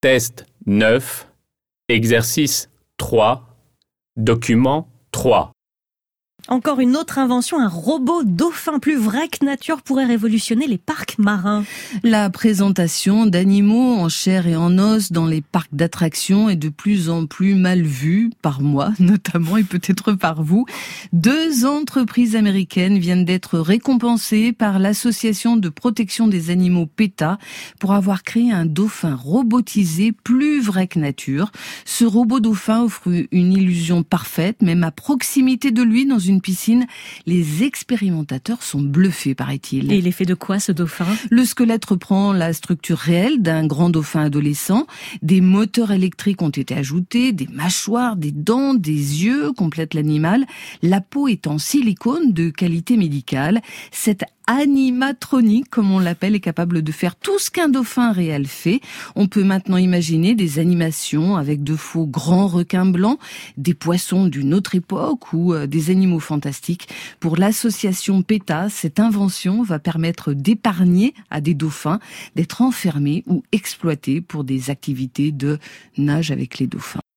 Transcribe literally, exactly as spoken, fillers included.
Test neuf, exercice trois, document trois. Encore une autre invention, un robot dauphin plus vrai que nature pourrait révolutionner les parcs marins. La présentation d'animaux en chair et en os dans les parcs d'attractions est de plus en plus mal vue, par moi notamment et peut-être par vous. Deux entreprises américaines viennent d'être récompensées par l'association de protection des animaux PETA pour avoir créé un dauphin robotisé plus vrai que nature. Ce robot dauphin offre une illusion parfaite, même à proximité de lui dans une piscine. Les expérimentateurs sont bluffés, paraît-il. Et il est fait de quoi, ce dauphin ? Le squelette reprend la structure réelle d'un grand dauphin adolescent. Des moteurs électriques ont été ajoutés, des mâchoires, des dents, des yeux complètent l'animal. La peau est en silicone de qualité médicale. Cette animatronique, comme on l'appelle, est capable de faire tout ce qu'un dauphin réel fait. On peut maintenant imaginer des animations avec de faux grands requins blancs, des poissons d'une autre époque ou des animaux fantastiques. Pour l'association PETA, cette invention va permettre d'épargner à des dauphins d'être enfermés ou exploités pour des activités de nage avec les dauphins.